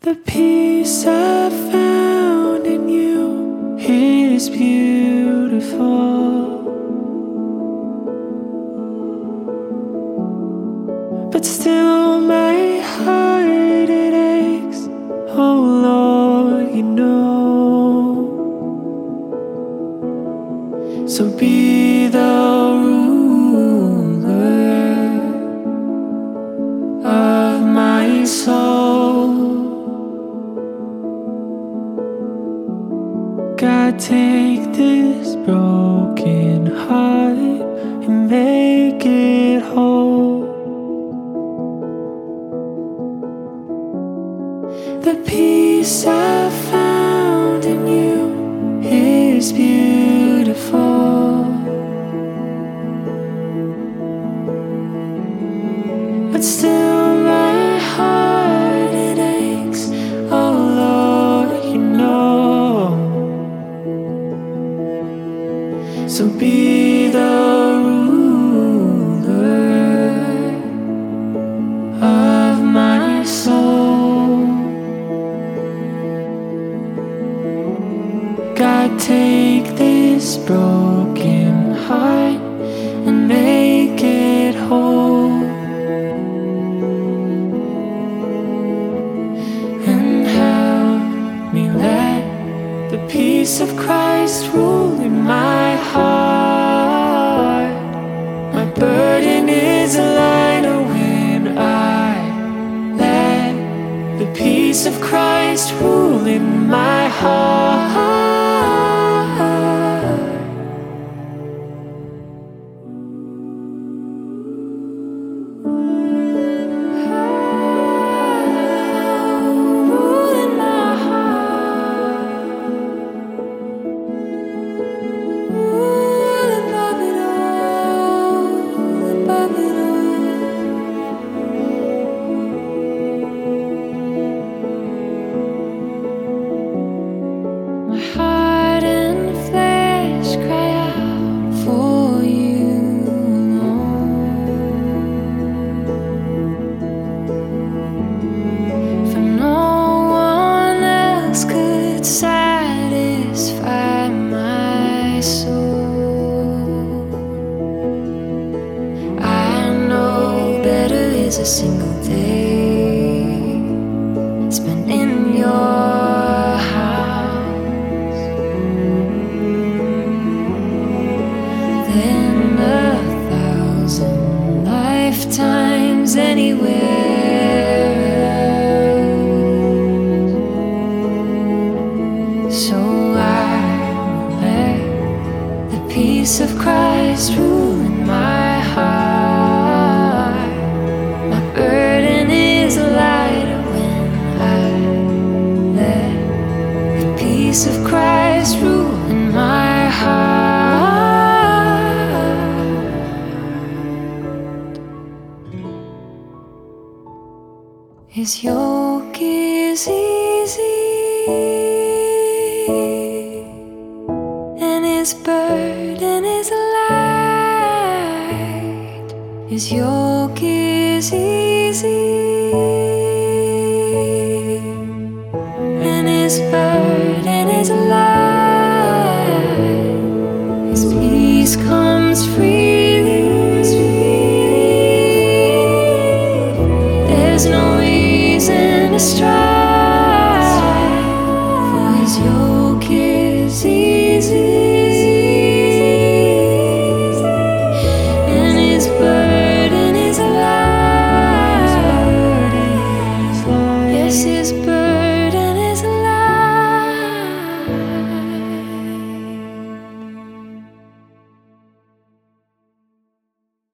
The peace I found in you is beautiful, but still my heart it aches. Oh Lord, you know. So be the ruler of my soul. God, take this broken heart and make it whole. The peace I found in you is beautiful, but still my heart it aches. Oh Lord, you know. So be the ruler of my soul. God, take this broken heart and make it whole, and help me let the peace of Christ rule in my heart. My burden is lighter when I let the peace of Christ rule in my heart. Rule in my heart. Rule above it all, above it all. My heart and flesh cry out for you alone, for no one else could satisfy my soul. I know better is a single day spent in your house than 1,000 lifetimes anywhere else. So I will let the peace of Christ rule in my heart. My burden is lighter when I let the peace of Christ rule in my heart. His yoke is easy and his burden is light. His yoke is easy and his burden is light. His peace comes freely. There's no reason to strive, for his yoke